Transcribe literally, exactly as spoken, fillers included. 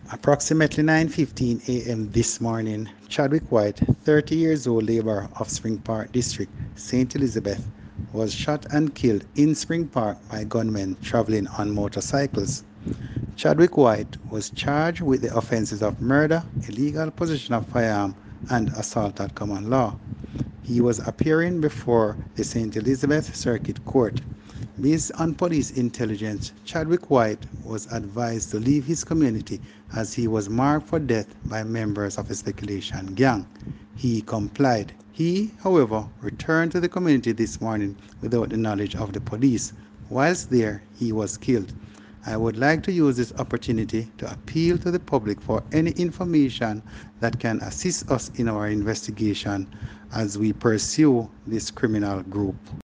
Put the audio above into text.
Approximately nine fifteen a m this morning, Chadwick White, thirty years old laborer of Spring Park District, Saint Elizabeth, was shot and killed in Spring Park by gunmen traveling on motorcycles. Chadwick White was charged with the offenses of murder, illegal possession of firearm, and assault at common law. He was appearing before the Saint Elizabeth Circuit Court. Based on police intelligence, Chadwick White was advised to leave his community as he was marked for death by members of a speculation gang. He complied. He, however, returned to the community this morning without the knowledge of the police. Whilst there, he was killed. I would like to use this opportunity to appeal to the public for any information that can assist us in our investigation as we pursue this criminal group.